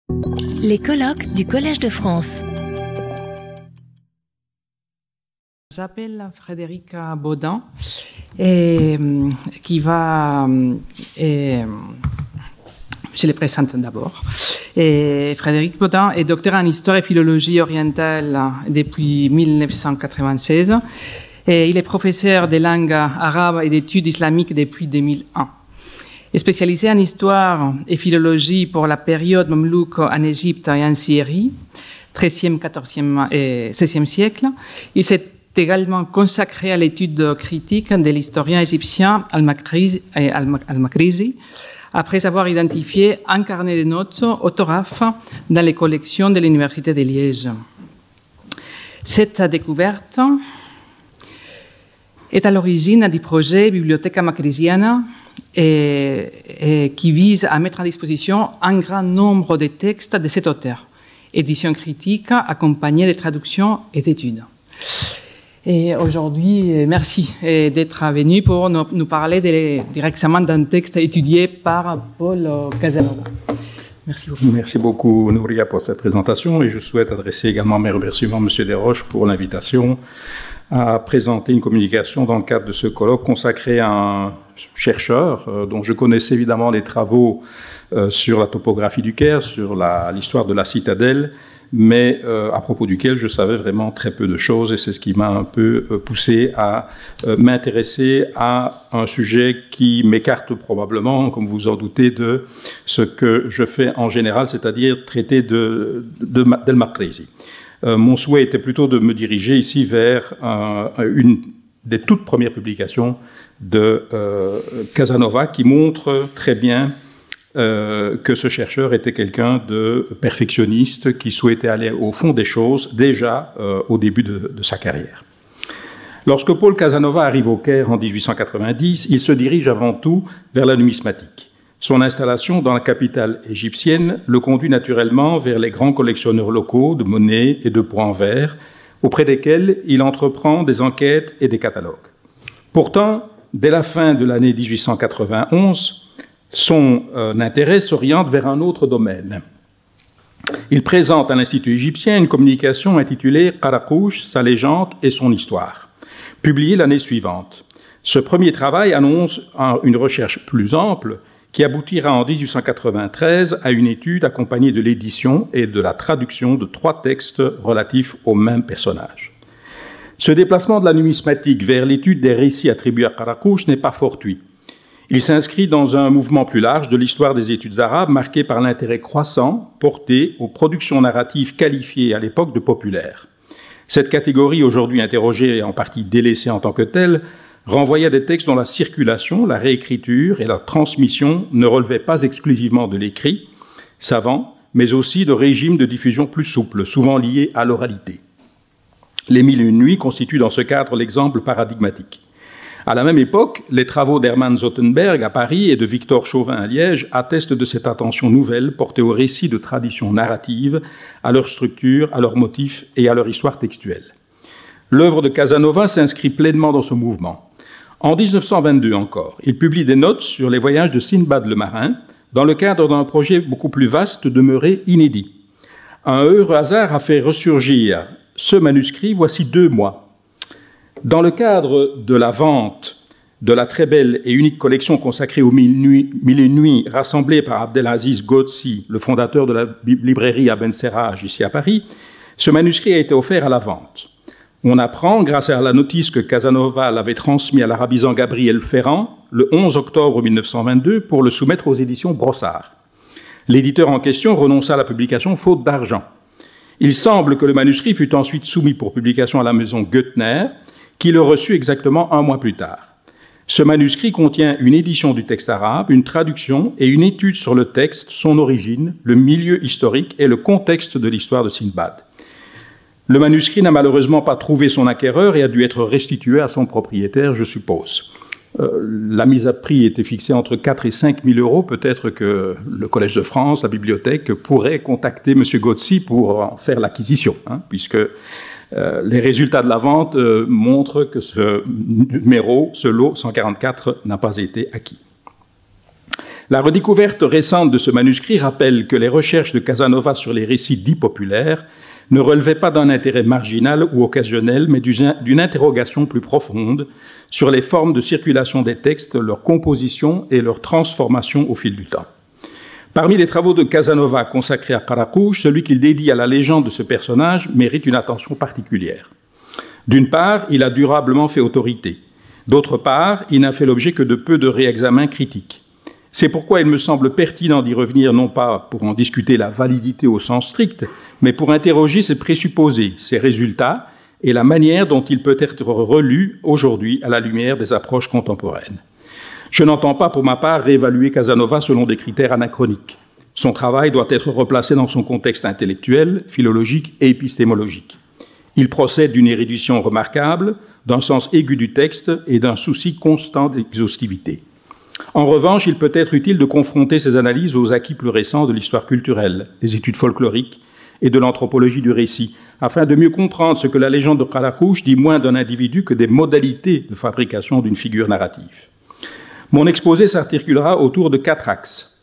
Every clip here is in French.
Les colloques du Collège de France. J'appelle Frédéric Baudin, qui va... je les présente d'abord. Frédéric Baudin est docteur en histoire et philologie orientale depuis 1996. Et il est professeur des langues arabes et d'études islamiques depuis 2001. Spécialisé en histoire et philologie pour la période mamelouk en Égypte et en Syrie, 13e, 14e et 16e siècle, il s'est également consacré à l'étude critique de l'historien égyptien Al-Makrizi, après avoir identifié un carnet de notes autographe dans les collections de l'Université de Liège. Cette découverte est à l'origine du projet Bibliotheca Macrisiana qui vise à mettre à disposition un grand nombre de textes de cet auteur, édition critique accompagnée de traductions et d'études. Et aujourd'hui, merci d'être venu pour nous parler directement d'un texte étudié par Paul Casanova. Merci beaucoup. Merci beaucoup, Nouria, pour cette présentation. Et je souhaite adresser également mes remerciements à M. Desroches pour l'invitation à présenter une communication dans le cadre de ce colloque consacré à un chercheur dont je connaissais évidemment les travaux sur la topographie du Caire, sur l'histoire de la citadelle, mais à propos duquel je savais vraiment très peu de choses, et c'est ce qui m'a un peu poussé à m'intéresser à un sujet qui m'écarte probablement, comme vous en doutez, de ce que je fais en général, c'est-à-dire traiter d'El Makrizi. Mon souhait était plutôt de me diriger ici vers une des toutes premières publications de Casanova qui montre très bien que ce chercheur était quelqu'un de perfectionniste qui souhaitait aller au fond des choses déjà au début de sa carrière. Lorsque Paul Casanova arrive au Caire en 1890, il se dirige avant tout vers la numismatique. Son installation dans la capitale égyptienne le conduit naturellement vers les grands collectionneurs locaux de monnaies et de pots en verre, auprès desquels il entreprend des enquêtes et des catalogues. Pourtant, dès la fin de l'année 1891, son intérêt s'oriente vers un autre domaine. Il présente à l'Institut égyptien une communication intitulée « Qarakouch, sa légende et son histoire », publiée l'année suivante. Ce premier travail annonce une recherche plus ample qui aboutira en 1893 à une étude accompagnée de l'édition et de la traduction de 3 textes relatifs au même personnage. Ce déplacement de la numismatique vers l'étude des récits attribués à Qarakouch n'est pas fortuit. Il s'inscrit dans un mouvement plus large de l'histoire des études arabes marqué par l'intérêt croissant porté aux productions narratives qualifiées à l'époque de populaires. Cette catégorie, aujourd'hui interrogée et en partie délaissée en tant que telle, renvoyait à des textes dont la circulation, la réécriture et la transmission ne relevaient pas exclusivement de l'écrit savant, mais aussi de régimes de diffusion plus souples, souvent liés à l'oralité. Les Mille et une nuits constituent dans ce cadre l'exemple paradigmatique. À la même époque, les travaux d'Hermann Zottenberg à Paris et de Victor Chauvin à Liège attestent de cette attention nouvelle portée aux récits de traditions narratives, à leur structure, à leurs motifs et à leur histoire textuelle. L'œuvre de Casanova s'inscrit pleinement dans ce mouvement. En 1922 encore, il publie des notes sur les voyages de Sindbad le marin dans le cadre d'un projet beaucoup plus vaste demeuré inédit. Un heureux hasard a fait ressurgir ce manuscrit voici 2 mois. Dans le cadre de la vente de la très belle et unique collection consacrée aux Mille et une nuits rassemblée par Abdelaziz Ghodsi, le fondateur de la librairie Aben Serraj ici à Paris, ce manuscrit a été offert à la vente. On apprend, grâce à la notice que Casanova l'avait transmise à l'arabisant Gabriel Ferrand le 11 octobre 1922 pour le soumettre aux éditions Brossard. L'éditeur en question renonça à la publication faute d'argent. Il semble que le manuscrit fut ensuite soumis pour publication à la maison Goettner, qui le reçut exactement 1 mois plus tard. Ce manuscrit contient une édition du texte arabe, une traduction et une étude sur le texte, son origine, le milieu historique et le contexte de l'histoire de Sindbad. Le manuscrit n'a malheureusement pas trouvé son acquéreur et a dû être restitué à son propriétaire, je suppose. La mise à prix était fixée entre 4 et 5 000 euros. Peut-être que le Collège de France, la bibliothèque, pourrait contacter M. Ghodsi pour en faire l'acquisition, puisque les résultats de la vente montrent que ce numéro, ce lot 144, n'a pas été acquis. La redécouverte récente de ce manuscrit rappelle que les recherches de Casanova sur les récits dits populaires ne relevaient pas d'un intérêt marginal ou occasionnel, mais d'une interrogation plus profonde sur les formes de circulation des textes, leur composition et leur transformation au fil du temps. Parmi les travaux de Casanova consacrés à Qarakouch, celui qu'il dédie à la légende de ce personnage mérite une attention particulière. D'une part, il a durablement fait autorité. D'autre part, il n'a fait l'objet que de peu de réexamens critiques. C'est pourquoi il me semble pertinent d'y revenir, non pas pour en discuter la validité au sens strict, mais pour interroger ses présupposés, ses résultats et la manière dont il peut être relu aujourd'hui à la lumière des approches contemporaines. Je n'entends pas, pour ma part, réévaluer Casanova selon des critères anachroniques. Son travail doit être replacé dans son contexte intellectuel, philologique et épistémologique. Il procède d'une érudition remarquable, d'un sens aigu du texte et d'un souci constant d'exhaustivité. En revanche, il peut être utile de confronter ces analyses aux acquis plus récents de l'histoire culturelle, des études folkloriques et de l'anthropologie du récit, afin de mieux comprendre ce que la légende de Qarakouch dit moins d'un individu que des modalités de fabrication d'une figure narrative. Mon exposé s'articulera autour de 4 axes.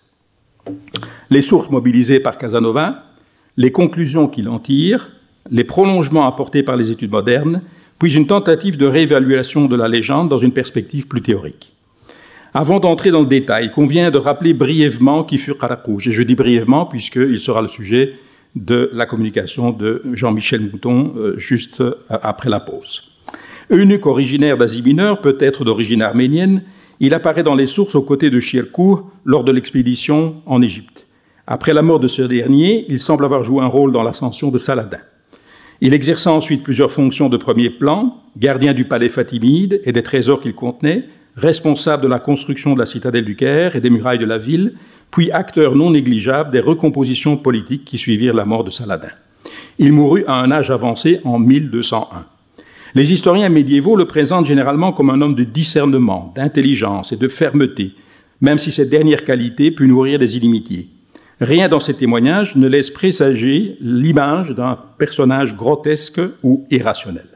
Les sources mobilisées par Casanova, les conclusions qu'il en tire, les prolongements apportés par les études modernes, puis une tentative de réévaluation de la légende dans une perspective plus théorique. Avant d'entrer dans le détail, il convient de rappeler brièvement qui fut Qarakouch. Et je dis brièvement puisqu'il sera le sujet de la communication de Jean-Michel Mouton juste après la pause. Eunuque originaire d'Asie mineure, peut-être d'origine arménienne, il apparaît dans les sources aux côtés de Shirkuh lors de l'expédition en Égypte. Après la mort de ce dernier, il semble avoir joué un rôle dans l'ascension de Saladin. Il exerça ensuite plusieurs fonctions de premier plan, gardien du palais fatimide et des trésors qu'il contenait, responsable de la construction de la citadelle du Caire et des murailles de la ville, puis acteur non négligeable des recompositions politiques qui suivirent la mort de Saladin. Il mourut à un âge avancé en 1201. Les historiens médiévaux le présentent généralement comme un homme de discernement, d'intelligence et de fermeté, même si cette dernière qualité put nourrir des inimitiés. Rien dans ces témoignages ne laisse présager l'image d'un personnage grotesque ou irrationnel.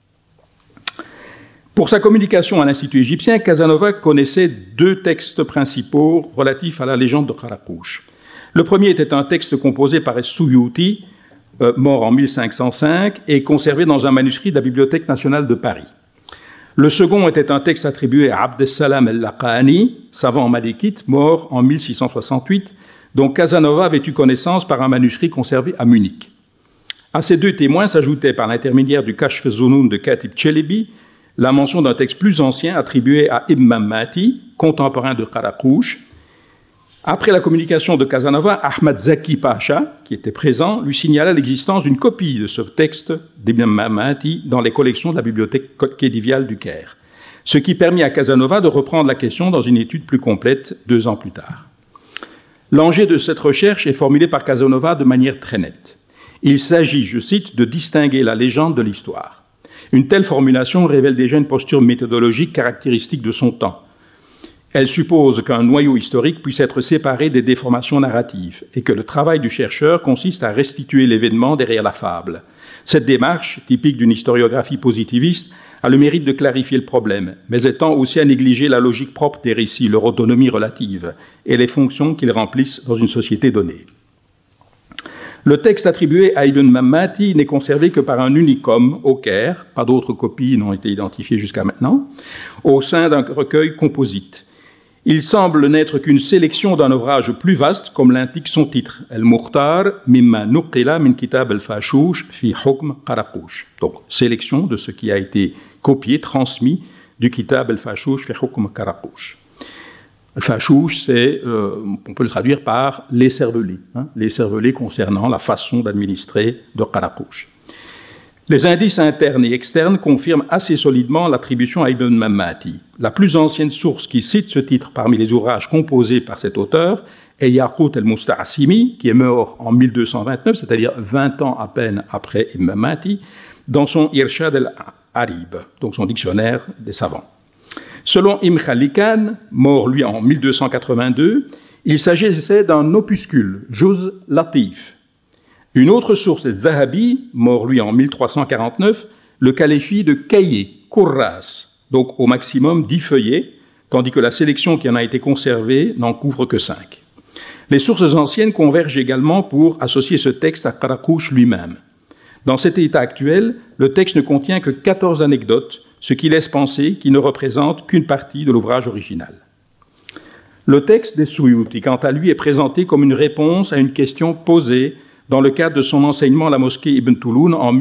Pour sa communication à l'Institut égyptien, Casanova connaissait 2 textes principaux relatifs à la légende de Qarakouch. Le premier était un texte composé par Es-Suyuti, mort en 1505, et conservé dans un manuscrit de la Bibliothèque nationale de Paris. Le second était un texte attribué à Abdessalam el-Laqani, savant malékite, mort en 1668, dont Casanova avait eu connaissance par un manuscrit conservé à Munich. À ces 2 témoins s'ajoutait, par l'intermédiaire du Kashf Zunun de Khatib Chelebi, la mention d'un texte plus ancien attribué à Ibn Mammati, contemporain de Qarakouch. Après la communication de Casanova, Ahmad Zaki Pacha, qui était présent, lui signala l'existence d'une copie de ce texte d'Ibn Mammati dans les collections de la bibliothèque Khedivial du Caire, ce qui permit à Casanova de reprendre la question dans une étude plus complète 2 ans plus tard. L'enjeu de cette recherche est formulé par Casanova de manière très nette. Il s'agit, je cite, de distinguer la légende de l'histoire. Une telle formulation révèle déjà une posture méthodologique caractéristique de son temps. Elle suppose qu'un noyau historique puisse être séparé des déformations narratives et que le travail du chercheur consiste à restituer l'événement derrière la fable. Cette démarche, typique d'une historiographie positiviste, a le mérite de clarifier le problème, mais elle tend aussi à négliger la logique propre des récits, leur autonomie relative et les fonctions qu'ils remplissent dans une société donnée. Le texte attribué à Ibn Mammati n'est conservé que par un unique homme au Caire, pas d'autres copies n'ont été identifiées jusqu'à maintenant, au sein d'un recueil composite. Il semble n'être qu'une sélection d'un ouvrage plus vaste, comme l'indique son titre, Al-Mukhtar mimma nuqila min kitab al-Fashouch fi hukm Qarakouch. Donc, sélection de ce qui a été copié, transmis du kitab al-Fashouch fi hukm Qarakouch. Al-Fashouch, on peut le traduire par l'écervelé, l'écervelé concernant la façon d'administrer de Qarakouch. Les indices internes et externes confirment assez solidement l'attribution à Ibn Mammati. La plus ancienne source qui cite ce titre parmi les ouvrages composés par cet auteur est Yaqut el-Musta'asimi, qui est mort en 1229, c'est-à-dire 20 ans à peine après Ibn Mammati, dans son Irshad el-Arib, donc son dictionnaire des savants. Selon Ibn Khalikan, mort lui en 1282, il s'agissait d'un opuscule, Juz Latif. Une autre source est Zahabi, mort lui en 1349, le qualifie de cahier, Kurras, donc au maximum 10 feuillets, tandis que la sélection qui en a été conservée n'en couvre que 5. Les sources anciennes convergent également pour associer ce texte à Qarakouch lui-même. Dans cet état actuel, le texte ne contient que 14 anecdotes, ce qui laisse penser qu'il ne représente qu'une partie de l'ouvrage original. Le texte des Suyuti, quant à lui, est présenté comme une réponse à une question posée dans le cadre de son enseignement à la mosquée Ibn Touloun en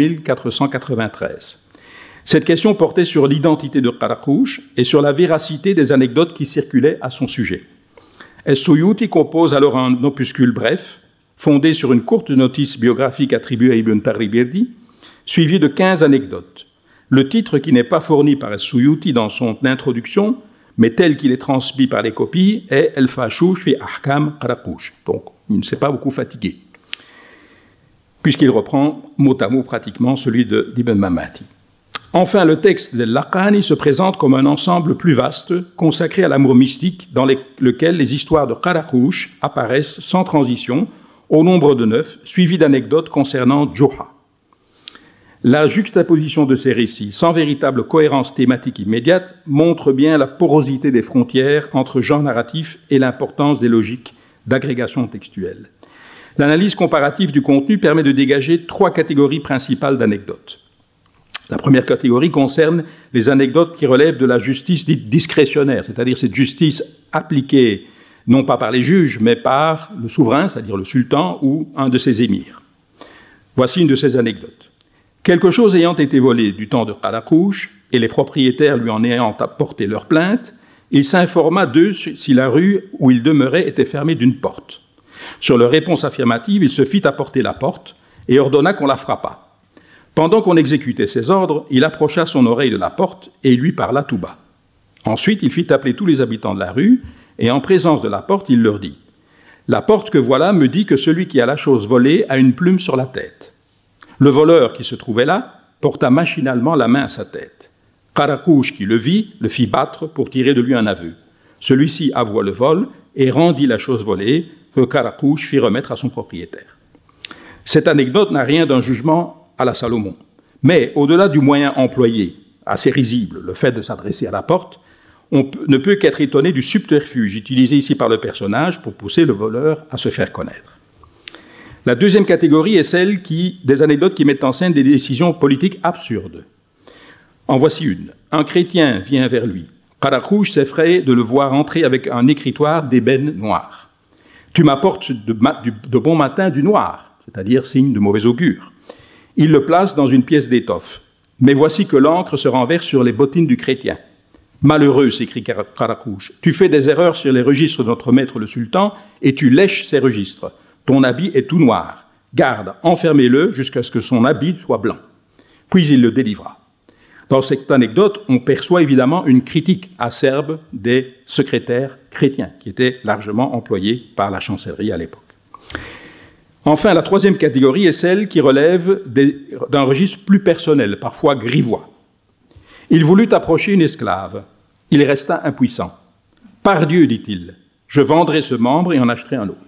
1493. Cette question portait sur l'identité de Qarakouch et sur la véracité des anecdotes qui circulaient à son sujet. Es-Suyuti compose alors un opuscule bref, fondé sur une courte notice biographique attribuée à Ibn Taribirdi, suivie de 15 anecdotes. Le titre, qui n'est pas fourni par Es-Suyuti dans son introduction, mais tel qu'il est transmis par les copies, est El-Fashouch fi Ahkam Qarakouch. Donc, il ne s'est pas beaucoup fatigué, puisqu'il reprend mot à mot pratiquement celui d'Ibn Mamati. Enfin, le texte de Laqani se présente comme un ensemble plus vaste, consacré à l'amour mystique, dans lequel les histoires de Qarakouch apparaissent sans transition, au nombre de 9, suivies d'anecdotes concernant Juha. La juxtaposition de ces récits, sans véritable cohérence thématique immédiate, montre bien la porosité des frontières entre genre narratif et l'importance des logiques d'agrégation textuelle. L'analyse comparative du contenu permet de dégager 3 catégories principales d'anecdotes. La première catégorie concerne les anecdotes qui relèvent de la justice dite discrétionnaire, c'est-à-dire cette justice appliquée non pas par les juges, mais par le souverain, c'est-à-dire le sultan ou un de ses émirs. Voici une de ces anecdotes. Quelque chose ayant été volé du temps de Qarakouch, et les propriétaires lui en ayant apporté leur plainte, il s'informa d'eux si la rue où il demeurait était fermée d'une porte. Sur leur réponse affirmative, il se fit apporter la porte et ordonna qu'on la frappât. Pendant qu'on exécutait ses ordres, il approcha son oreille de la porte et lui parla tout bas. Ensuite, il fit appeler tous les habitants de la rue, et en présence de la porte, il leur dit « La porte que voilà me dit que celui qui a la chose volée a une plume sur la tête. » Le voleur qui se trouvait là porta machinalement la main à sa tête. Qarakouch, qui le vit, le fit battre pour tirer de lui un aveu. Celui-ci avoua le vol et rendit la chose volée que Qarakouch fit remettre à son propriétaire. Cette anecdote n'a rien d'un jugement à la Salomon. Mais au-delà du moyen employé, assez risible, le fait de s'adresser à la porte, on ne peut qu'être étonné du subterfuge utilisé ici par le personnage pour pousser le voleur à se faire connaître. La deuxième catégorie est celle des anecdotes qui mettent en scène des décisions politiques absurdes. En voici une. Un chrétien vient vers lui. Qarakouch s'effraie de le voir entrer avec un écritoire d'ébène noir. « Tu m'apportes de bon matin du noir », c'est-à-dire signe de mauvais augure. Il le place dans une pièce d'étoffe. Mais voici que l'encre se renverse sur les bottines du chrétien. « Malheureux », s'écrie Qarakouch, « tu fais des erreurs sur les registres de notre maître le sultan et tu lèches ces registres. Ton habit est tout noir. Garde, enfermez-le jusqu'à ce que son habit soit blanc. » Puis il le délivra. Dans cette anecdote, on perçoit évidemment une critique acerbe des secrétaires chrétiens, qui étaient largement employés par la chancellerie à l'époque. Enfin, la troisième catégorie est celle qui relève d'un registre plus personnel, parfois grivois. Il voulut approcher une esclave. Il resta impuissant. « Par Dieu, dit-il, je vendrai ce membre et en acheterai un autre. »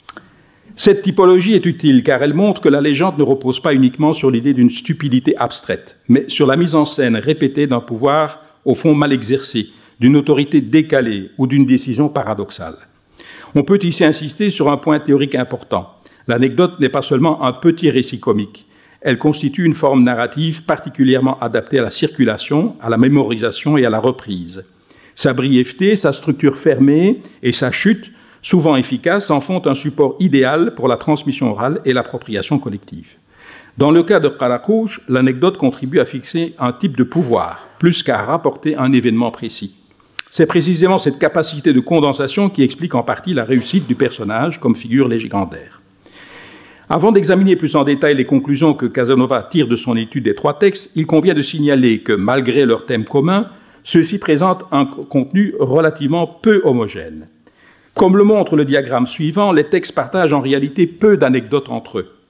Cette typologie est utile car elle montre que la légende ne repose pas uniquement sur l'idée d'une stupidité abstraite, mais sur la mise en scène répétée d'un pouvoir au fond mal exercé, d'une autorité décalée ou d'une décision paradoxale. On peut ici insister sur un point théorique important. L'anecdote n'est pas seulement un petit récit comique, elle constitue une forme narrative particulièrement adaptée à la circulation, à la mémorisation et à la reprise. Sa brièveté, sa structure fermée et sa chute, souvent efficaces, en font un support idéal pour la transmission orale et l'appropriation collective. Dans le cas de Qarakouch, l'anecdote contribue à fixer un type de pouvoir, plus qu'à rapporter un événement précis. C'est précisément cette capacité de condensation qui explique en partie la réussite du personnage comme figure légendaire. Avant d'examiner plus en détail les conclusions que Casanova tire de son étude des 3 textes, il convient de signaler que, malgré leur thème commun, ceux-ci présentent un contenu relativement peu homogène. Comme le montre le diagramme suivant, les textes partagent en réalité peu d'anecdotes entre eux.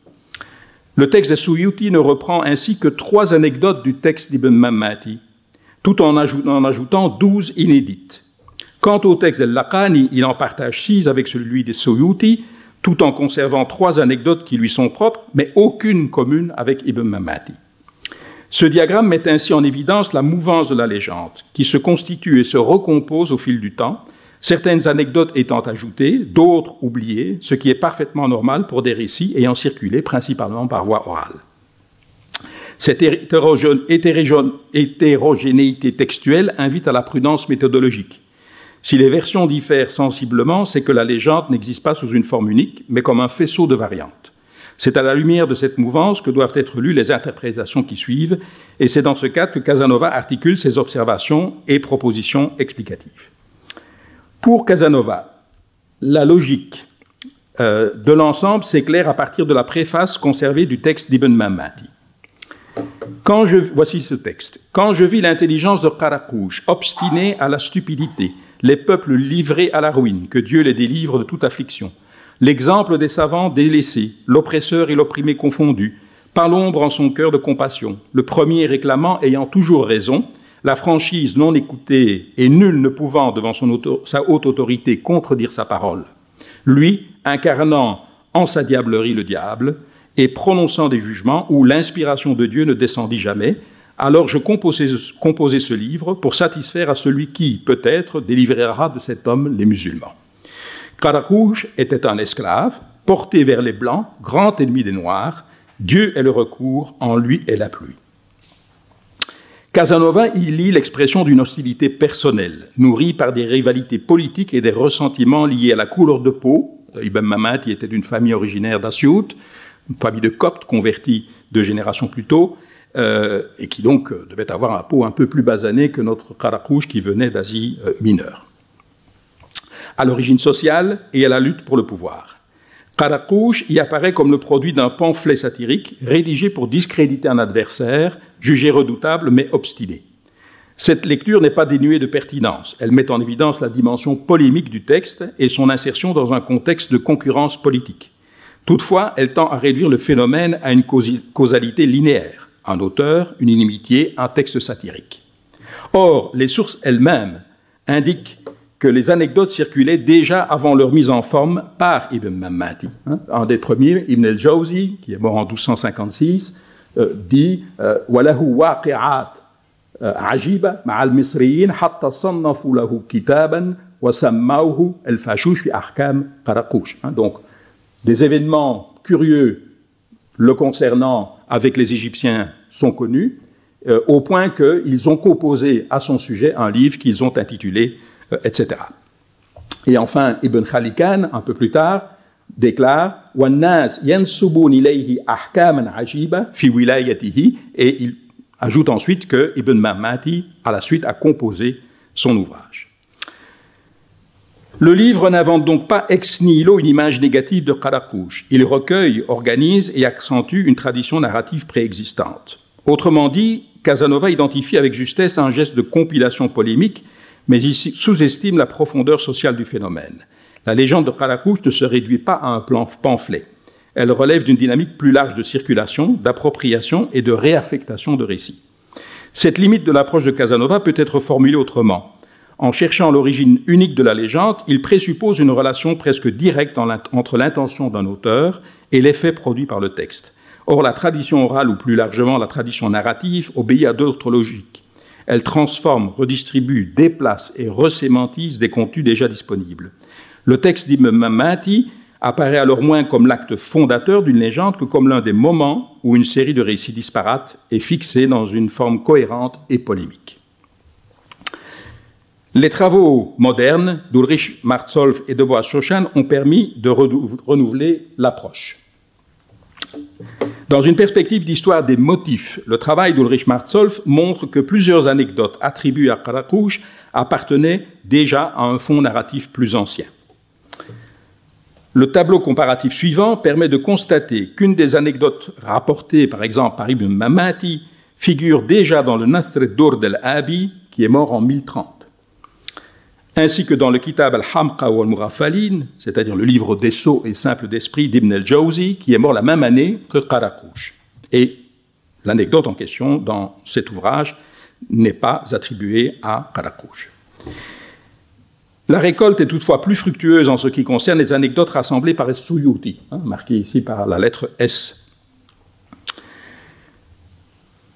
Le texte des Suyuti ne reprend ainsi que 3 anecdotes du texte d'Ibn Mamati, tout en ajoutant 12 inédites. Quant au texte de Laqani, il en partage 6 avec celui des Suyuti, tout en conservant 3 anecdotes qui lui sont propres, mais aucune commune avec Ibn Mamati. Ce diagramme met ainsi en évidence la mouvance de la légende, qui se constitue et se recompose au fil du temps, certaines anecdotes étant ajoutées, d'autres oubliées, ce qui est parfaitement normal pour des récits ayant circulé principalement par voie orale. Cette hétérogénéité textuelle invite à la prudence méthodologique. Si les versions diffèrent sensiblement, c'est que la légende n'existe pas sous une forme unique, mais comme un faisceau de variantes. C'est à la lumière de cette mouvance que doivent être lues les interprétations qui suivent, et c'est dans ce cadre que Casanova articule ses observations et propositions explicatives. Pour Casanova, la logique de l'ensemble s'éclaire à partir de la préface conservée du texte d'Ibn Mamati. Voici ce texte. « Quand je vis l'intelligence de Qarakouch, obstinée à la stupidité, les peuples livrés à la ruine, que Dieu les délivre de toute affliction, l'exemple des savants délaissés, l'oppresseur et l'opprimé confondus, pas l'ombre en son cœur de compassion, le premier réclamant ayant toujours raison, la franchise non écoutée et nul ne pouvant devant sa haute autorité contredire sa parole, lui incarnant en sa diablerie le diable et prononçant des jugements où l'inspiration de Dieu ne descendit jamais, alors je composai ce livre pour satisfaire à celui qui, peut-être, délivrera de cet homme les musulmans. Qarakouch était un esclave, porté vers les Blancs, grand ennemi des Noirs. Dieu est le recours, en lui est la pluie. » Casanova y lit l'expression d'une hostilité personnelle, nourrie par des rivalités politiques et des ressentiments liés à la couleur de peau. Ibn Mamati était d'une famille originaire d'Assiout, une famille de Coptes convertis 2 générations plus tôt, et qui donc devait avoir un peau un peu plus basanée que notre Qarakouch qui venait d'Asie mineure. À l'origine sociale et à la lutte pour le pouvoir. Qarakouch y apparaît comme le produit d'un pamphlet satirique rédigé pour discréditer un adversaire, jugé redoutable mais obstiné. Cette lecture n'est pas dénuée de pertinence. Elle met en évidence la dimension polémique du texte et son insertion dans un contexte de concurrence politique. Toutefois, elle tend à réduire le phénomène à une causalité linéaire. Un auteur, une inimitié, un texte satirique. Or, les sources elles-mêmes indiquent que les anecdotes circulaient déjà avant leur mise en forme par Ibn Mamati. Un des premiers, Ibn al-Jawzi, qui est mort en 1256, dit « Walahu waqi'at ajiba ma'al misriyin hatta sannafu lahu kitaban wa sammawhu al-fashush fi ahkam Qarakouch ». Donc, des événements curieux le concernant avec les Égyptiens sont connus, au point qu'ils ont composé à son sujet un livre qu'ils ont intitulé etc. Et enfin, Ibn Khalikan, un peu plus tard, déclare « Wannas yansubun ilayhi ahkaman ajiba fi wilayatihi » et il ajoute ensuite que Ibn Mamati, à la suite, a composé son ouvrage. Le livre n'invente donc pas ex nihilo une image négative de Qarakouch. Il recueille, organise et accentue une tradition narrative préexistante. Autrement dit, Casanova identifie avec justesse un geste de compilation polémique, mais il sous-estime la profondeur sociale du phénomène. La légende de Qarakouch ne se réduit pas à un pamphlet. Elle relève d'une dynamique plus large de circulation, d'appropriation et de réaffectation de récits. Cette limite de l'approche de Casanova peut être formulée autrement. En cherchant l'origine unique de la légende, il présuppose une relation presque directe entre l'intention d'un auteur et l'effet produit par le texte. Or, la tradition orale, ou plus largement la tradition narrative, obéit à d'autres logiques. Elle transforme, redistribue, déplace et resémantise des contenus déjà disponibles. Le texte d'Ibn Mamati apparaît alors moins comme l'acte fondateur d'une légende que comme l'un des moments où une série de récits disparates est fixée dans une forme cohérente et polémique. Les travaux modernes d'Ulrich Martzolf et de Boaz Shoshan ont permis de renouveler l'approche. Dans une perspective d'histoire des motifs, le travail d'Ulrich Martzolf montre que plusieurs anecdotes attribuées à Qarakouch appartenaient déjà à un fond narratif plus ancien. Le tableau comparatif suivant permet de constater qu'une des anecdotes rapportées, par exemple, par Ibn Mamati, figure déjà dans le Nasr ad-Durd al-Abi, qui est mort en 1030. Ainsi que dans le Kitab al-Hamqa wal-Mughaffalin, c'est-à-dire le livre des sots et simples d'esprit d'Ibn al-Jawzi, qui est mort la même année que Qarakouch. Et l'anecdote en question dans cet ouvrage n'est pas attribuée à Qarakouch. La récolte est toutefois plus fructueuse en ce qui concerne les anecdotes rassemblées par Es-Suyuti, marquées ici par la lettre S.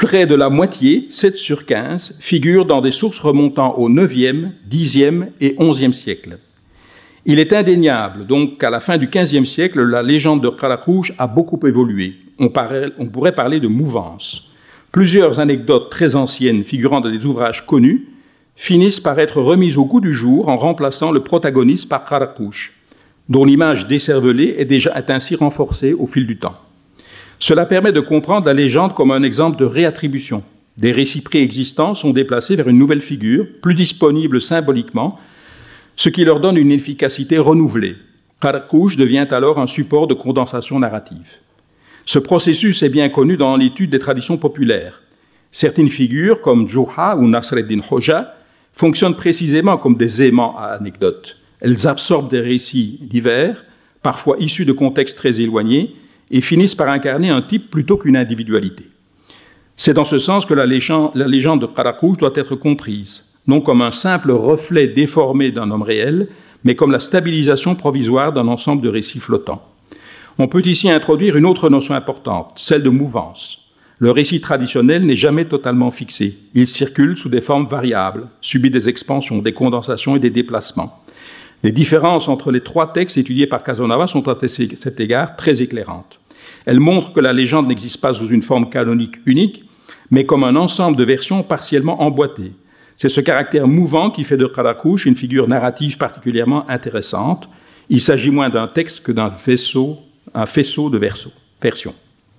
Près de la moitié, 7 sur 15, figurent dans des sources remontant au 9e, 10e et 11e siècle. Il est indéniable donc qu'à la fin du XVe siècle, la légende de Qarakouch a beaucoup évolué. On pourrait parler de mouvance. Plusieurs anecdotes très anciennes figurant dans des ouvrages connus finissent par être remises au goût du jour en remplaçant le protagoniste par Qarakouch, dont l'image décervelée est ainsi renforcée au fil du temps. Cela permet de comprendre la légende comme un exemple de réattribution. Des récits préexistants sont déplacés vers une nouvelle figure, plus disponible symboliquement, ce qui leur donne une efficacité renouvelée. Qarakouch devient alors un support de condensation narrative. Ce processus est bien connu dans l'étude des traditions populaires. Certaines figures, comme Juha ou Nasreddin Hoja, fonctionnent précisément comme des aimants à anecdotes. Elles absorbent des récits divers, parfois issus de contextes très éloignés, et finissent par incarner un type plutôt qu'une individualité. C'est dans ce sens que la légende de Qarakouch doit être comprise, non comme un simple reflet déformé d'un homme réel, mais comme la stabilisation provisoire d'un ensemble de récits flottants. On peut ici introduire une autre notion importante, celle de mouvance. Le récit traditionnel n'est jamais totalement fixé. Il circule sous des formes variables, subit des expansions, des condensations et des déplacements. Les différences entre les trois textes étudiés par Casanova sont à cet égard très éclairantes. Elles montrent que la légende n'existe pas sous une forme canonique unique, mais comme un ensemble de versions partiellement emboîtées. C'est ce caractère mouvant qui fait de Qarakouch une figure narrative particulièrement intéressante. Il s'agit moins d'un texte que d'un faisceau de versions.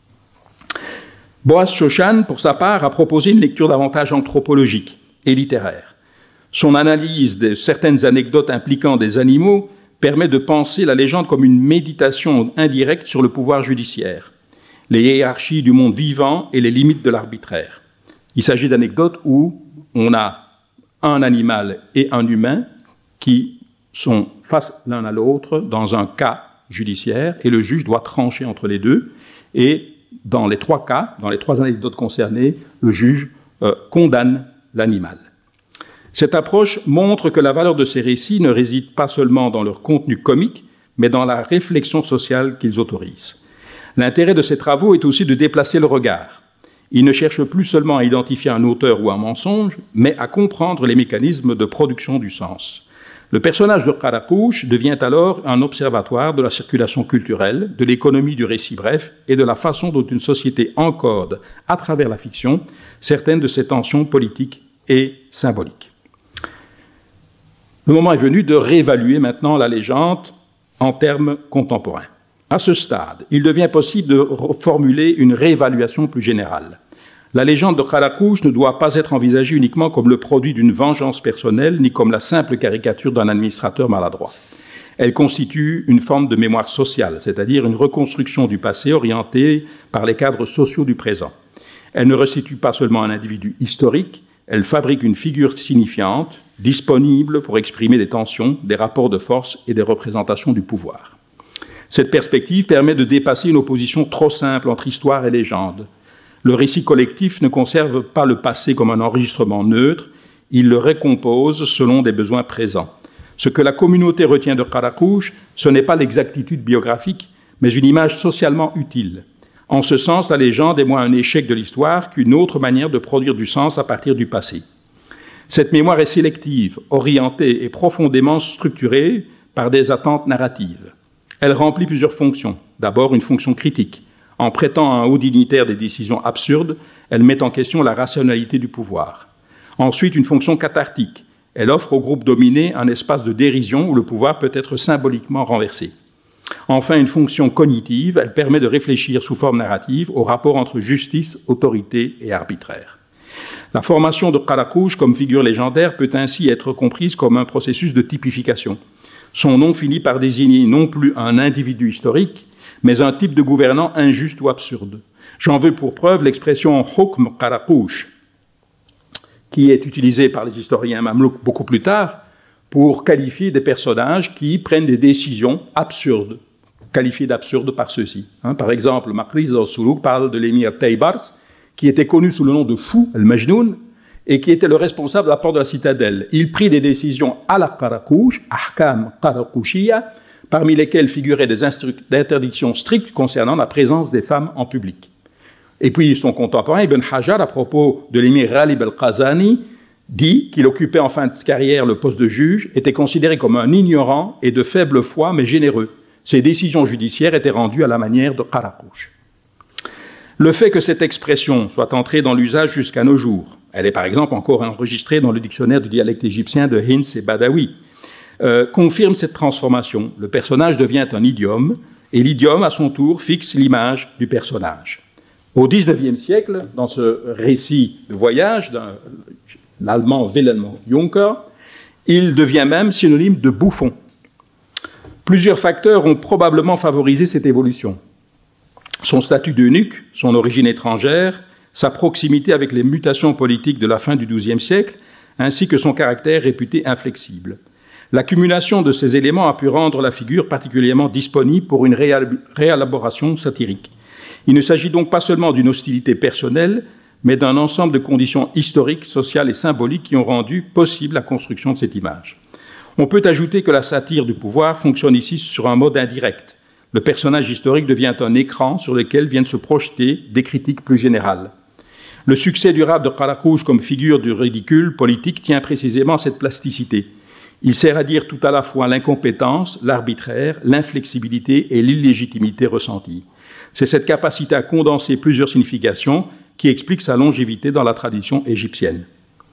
Boaz Shoshan, pour sa part, a proposé une lecture davantage anthropologique et littéraire. Son analyse de certaines anecdotes impliquant des animaux permet de penser la légende comme une méditation indirecte sur le pouvoir judiciaire, les hiérarchies du monde vivant et les limites de l'arbitraire. Il s'agit d'anecdotes où on a un animal et un humain qui sont face l'un à l'autre dans un cas judiciaire et le juge doit trancher entre les deux. Et dans les trois cas, dans les trois anecdotes concernées, le juge condamne l'animal. Cette approche montre que la valeur de ces récits ne réside pas seulement dans leur contenu comique, mais dans la réflexion sociale qu'ils autorisent. L'intérêt de ces travaux est aussi de déplacer le regard. Ils ne cherchent plus seulement à identifier un auteur ou un mensonge, mais à comprendre les mécanismes de production du sens. Le personnage de Qarakouch devient alors un observatoire de la circulation culturelle, de l'économie du récit bref et de la façon dont une société encode, à travers la fiction, certaines de ses tensions politiques et symboliques. Le moment est venu de réévaluer maintenant la légende en termes contemporains. À ce stade, il devient possible de formuler une réévaluation plus générale. La légende de Qarakouch ne doit pas être envisagée uniquement comme le produit d'une vengeance personnelle, ni comme la simple caricature d'un administrateur maladroit. Elle constitue une forme de mémoire sociale, c'est-à-dire une reconstruction du passé orientée par les cadres sociaux du présent. Elle ne restitue pas seulement un individu historique, elle fabrique une figure signifiante, disponible pour exprimer des tensions, des rapports de force et des représentations du pouvoir. Cette perspective permet de dépasser une opposition trop simple entre histoire et légende. Le récit collectif ne conserve pas le passé comme un enregistrement neutre, il le récompose selon des besoins présents. Ce que la communauté retient de Qarakouch, ce n'est pas l'exactitude biographique, mais une image socialement utile. En ce sens, la légende est moins un échec de l'histoire qu'une autre manière de produire du sens à partir du passé. Cette mémoire est sélective, orientée et profondément structurée par des attentes narratives. Elle remplit plusieurs fonctions. D'abord, une fonction critique. En prêtant à un haut dignitaire des décisions absurdes, elle met en question la rationalité du pouvoir. Ensuite, une fonction cathartique. Elle offre au groupe dominé un espace de dérision où le pouvoir peut être symboliquement renversé. Enfin, une fonction cognitive, elle permet de réfléchir sous forme narrative au rapport entre justice, autorité et arbitraire. La formation de Qarakouch comme figure légendaire peut ainsi être comprise comme un processus de typification. Son nom finit par désigner non plus un individu historique, mais un type de gouvernant injuste ou absurde. J'en veux pour preuve l'expression « hukm Qarakouch », qui est utilisée par les historiens mamelouks beaucoup plus tard pour qualifier des personnages qui prennent des décisions absurdes, qualifiées d'absurdes par ceux-ci. Par exemple, Makriz al-Suluk parle de l'émir Taybars, qui était connu sous le nom de Fou al-Majnoun, et qui était le responsable de la porte de la citadelle. Il prit des décisions à la Qarakouch, ahkam Qarakouchia, parmi lesquelles figuraient des interdictions strictes concernant la présence des femmes en public. Et puis son contemporain, Ibn Hajar, à propos de l'émir Ghalib al-Qazani, dit qu'il occupait en fin de carrière le poste de juge, était considéré comme un ignorant et de faible foi, mais généreux. Ses décisions judiciaires étaient rendues à la manière de Qarakouch. Le fait que cette expression soit entrée dans l'usage jusqu'à nos jours, elle est par exemple encore enregistrée dans le dictionnaire du dialecte égyptien de Hins et Badawi, confirme cette transformation. Le personnage devient un idiome, et l'idiome, à son tour, fixe l'image du personnage. Au XIXe siècle, dans ce récit de voyage de l'allemand Wilhelm Juncker, il devient même synonyme de bouffon. Plusieurs facteurs ont probablement favorisé cette évolution. Son statut d'eunuque, son origine étrangère, sa proximité avec les mutations politiques de la fin du XIIe siècle, ainsi que son caractère réputé inflexible. L'accumulation de ces éléments a pu rendre la figure particulièrement disponible pour une réélaboration satirique. Il ne s'agit donc pas seulement d'une hostilité personnelle, mais d'un ensemble de conditions historiques, sociales et symboliques qui ont rendu possible la construction de cette image. On peut ajouter que la satire du pouvoir fonctionne ici sur un mode indirect. Le personnage historique devient un écran sur lequel viennent se projeter des critiques plus générales. Le succès durable de Qarakouch comme figure du ridicule politique tient précisément à cette plasticité. Il sert à dire tout à la fois l'incompétence, l'arbitraire, l'inflexibilité et l'illégitimité ressentie. C'est cette capacité à condenser plusieurs significations qui explique sa longévité dans la tradition égyptienne.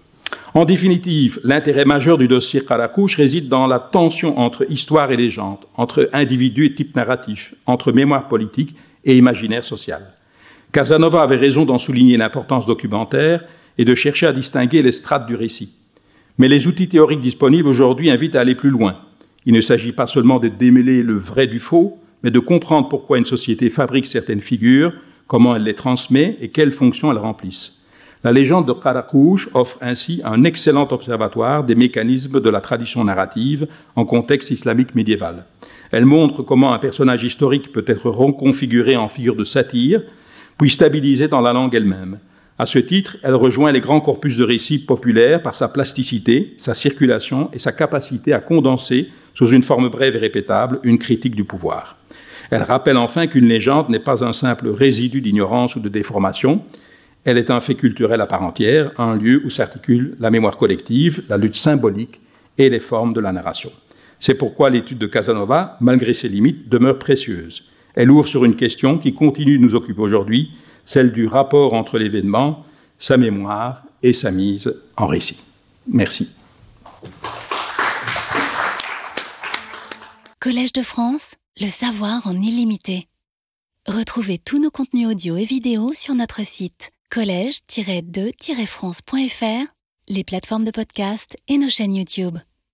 En définitive, l'intérêt majeur du dossier Qarakouch réside dans la tension entre histoire et légende, entre individu et type narratif, entre mémoire politique et imaginaire social. Casanova avait raison d'en souligner l'importance documentaire et de chercher à distinguer les strates du récit. Mais les outils théoriques disponibles aujourd'hui invitent à aller plus loin. Il ne s'agit pas seulement de démêler le vrai du faux, mais de comprendre pourquoi une société fabrique certaines figures, comment elle les transmet et quelles fonctions elles remplissent. La légende de Qarakouch offre ainsi un excellent observatoire des mécanismes de la tradition narrative en contexte islamique médiéval. Elle montre comment un personnage historique peut être reconfiguré en figure de satire, puis stabilisé dans la langue elle-même. À ce titre, elle rejoint les grands corpus de récits populaires par sa plasticité, sa circulation et sa capacité à condenser, sous une forme brève et répétable, une critique du pouvoir. Elle rappelle enfin qu'une légende n'est pas un simple résidu d'ignorance ou de déformation. Elle est un fait culturel à part entière, un lieu où s'articule la mémoire collective, la lutte symbolique et les formes de la narration. C'est pourquoi l'étude de Casanova, malgré ses limites, demeure précieuse. Elle ouvre sur une question qui continue de nous occuper aujourd'hui, celle du rapport entre l'événement, sa mémoire et sa mise en récit. Merci. Collège de France, le savoir en illimité. Retrouvez tous nos contenus audio et vidéo sur notre site collège-2-france.fr, les plateformes de podcast et nos chaînes YouTube.